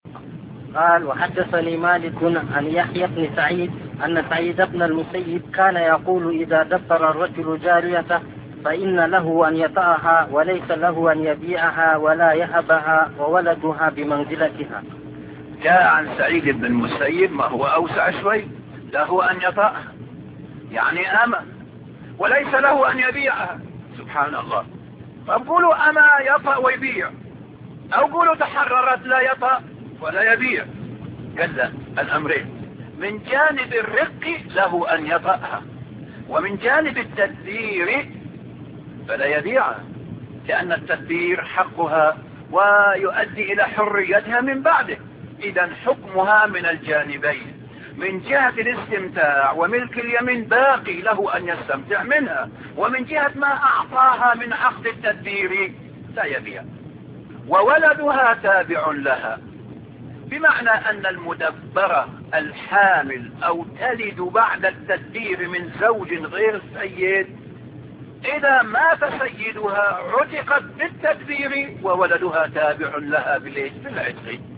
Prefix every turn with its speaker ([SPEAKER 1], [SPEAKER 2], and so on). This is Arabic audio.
[SPEAKER 1] قال: وحدثني مالك عن يحيى بن سعيد أن سعيد بن المسيب كان يقول: إذا دبر الرجل جاريته فإن له أن يطأها وليس له أن يبيعها ولا يهبها وولدها بمنزلتها.
[SPEAKER 2] جاء عن سعيد بن المسيب ما هو أوسع شوي، له أن يطأها يعني أما، وليس له أن يبيعها. سبحان الله. طب قولوا أما يطأ ويبيع، أو قولوا تحررت لا يطأ ولا يبيع. قال لا، الأمرين. من جانب الرق له أن يطأها، ومن جانب التدبير فلا يبيعها، لأن التدبير حقها ويؤدي إلى حريتها من بعده. إذا حكمها من الجانبين، من جهة الاستمتاع وملك اليمين باقي له أن يستمتع منها، ومن جهة ما أعطاها من عقد التدبير لا يبيع. وولدها تابع لها، بمعنى أن المدبرة الحامل أو تلد بعد التدبير من زوج غير سيد، إذا مات سيدها عتقت بالتدبير وولدها تابع لها بالعتق.